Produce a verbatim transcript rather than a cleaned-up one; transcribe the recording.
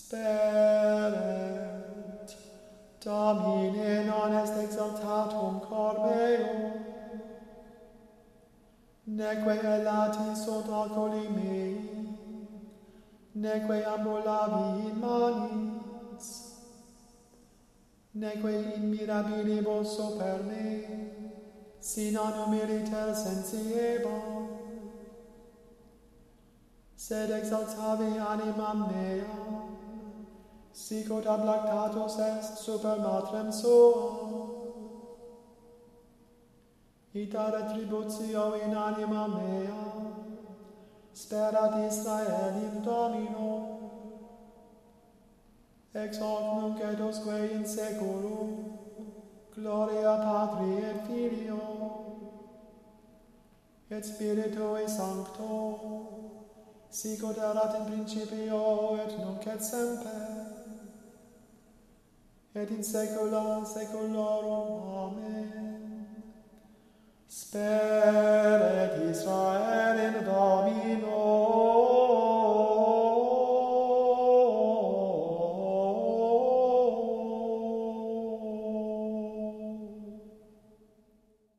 Speret, Domine non est exaltatum cor meum, neque elati sunt oculi mei, neque ambulavi in manis, neque in mirabilibus super me, si non humiliter sensiebam, sed exaltavi animam meam, sicut ad lactatus est super matrem suam. Ita retributio in anima mea, sperat Israel in Domino, ex hoc nunc et usque in seculum, gloria Patri et Filio, et Spiritui Sancto, sicut erat in principio et nunc et semper, et in saecula saeculorum. Amen. Speret Israel.